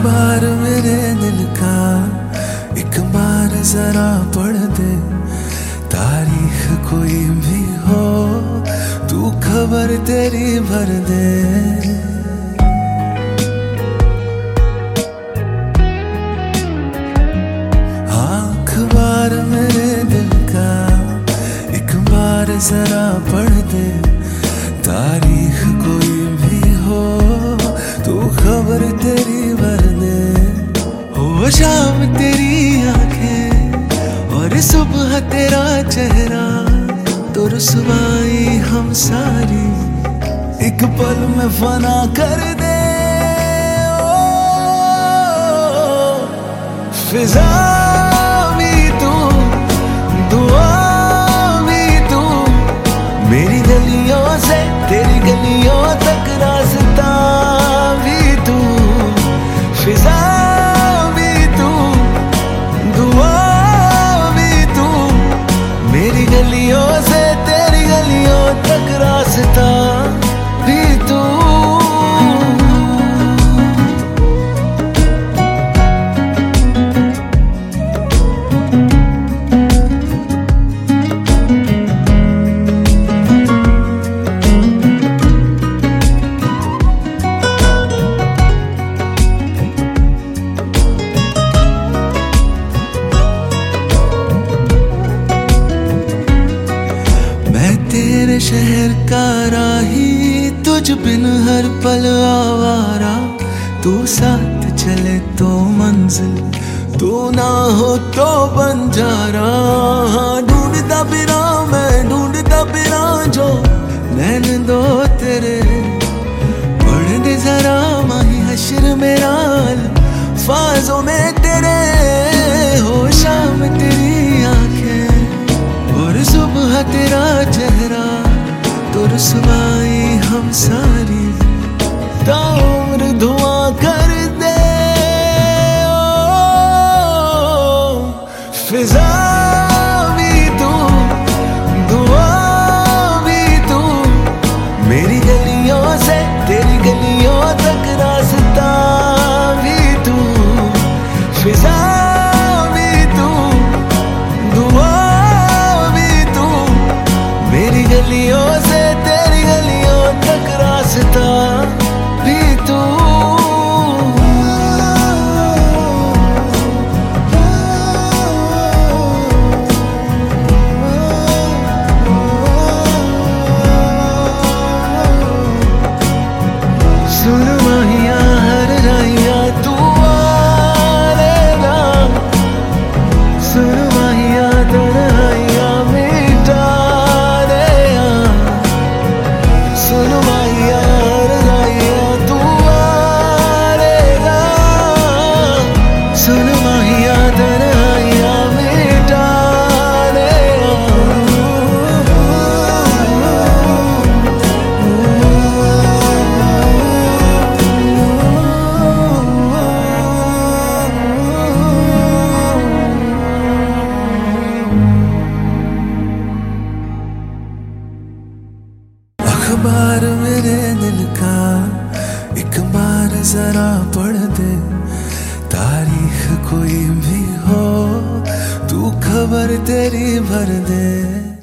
अखबार मेरे दिल का एक बार जरा पढ़ दे। तारीख कोई भी हो तू खबर तेरी भर दे। हाँ अखबार मेरे दिल का एक बार जरा पढ़ दे। तारीख कोई भी हो तू खबर तेरी भर दे। हो शाम तेरी आंखें और सुबह तेरा चेहरा तो रुसवाई हम सारी एक पल में फना कर दे। ओ फिजा भी तू दुआ भी तू मेरी गलियों से तेरी गलियों तक रास्ता भी तू। फिजा भी तू दुआ भी तू मेरी गलियों से तेरी गलियों तक रास्ता भी तू। तेरे शहर का राही तुझ बिन हर पल आवारा। तू साथ चले तो मंजिल तू ना हो तो बंजारा। ढूंढता फिरा मैं ढूंढता फिरा जो नैन दो तेरे। पढ़ दे जरा माही हश्र मेरा फाजों में तेरे। हो शाम तेरी आंखें और सुबह तेरा चेहरा तो रुसवाई हम सारी ताउम्र धुआं कर दे। ओ फिजा भी तू दुआ भी तू मेरी गलियों से तेरी गलियों तक रास्ता भी तू। फिजा भी तू दुआ मेरी गलियों से तेरी गलियों तक रास्ता भी तू। सुन माहिया हर राहिया तू आलेगा। सुन माहिया तन्हाइया मिटा। सुन माहिया हर राहिया तू आलेगा। सुन माहिया तन्हाइया मिटा देगा। अखबार मेरे दिल का एक बार जरा पढ़ दे। तारीख कोई भी हो तू खबर तेरी भर दे।